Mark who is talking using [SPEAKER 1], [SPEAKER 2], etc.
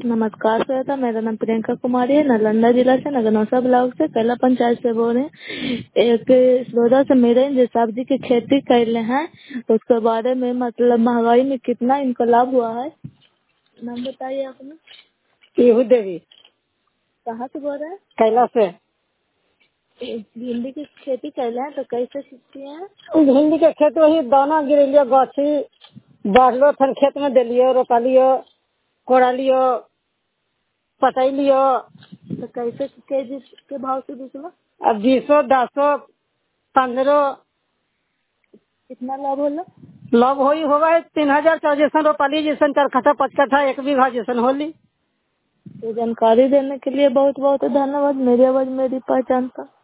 [SPEAKER 1] नमस्कार श्वेता, मेरा नाम प्रियंका कुमारी है। नालंदा जिला से नगरनौसा ब्लॉक से कैला पंचायत से बोल रहे हैं। एक रोजा से मेरे जो सब्जी की खेती कैले हैं उसके बारे में मतलब महंगाई में कितना इनको लाभ हुआ है। नाम बताइए आपने।
[SPEAKER 2] पीहू देवी।
[SPEAKER 1] कहाँ से बोल रहे हैं?
[SPEAKER 2] कैला से।
[SPEAKER 1] भिंडी की खेती कैले हैं तो कैसे सीखती हैं?
[SPEAKER 2] भिंडी के खेत वही दाना गिरलियो, गाछी बढ़लो, फिर खेत में दिलियो, रोपलियो, कोड़लियो, पटैलियो।
[SPEAKER 1] तो कैसे केजी के भाव से बिकला?
[SPEAKER 2] अब 20, 10, 15।
[SPEAKER 1] कितना लाभ होला?
[SPEAKER 2] लाभ होगा 3000 का जैसन रोपली, जैसन 4 कट्ठा 5 कट्ठा 1 बीघा जैसन होली।
[SPEAKER 1] तो जानकारी देने के लिए बहुत बहुत धन्यवाद। मेरी आवाज मेरी पहचान था।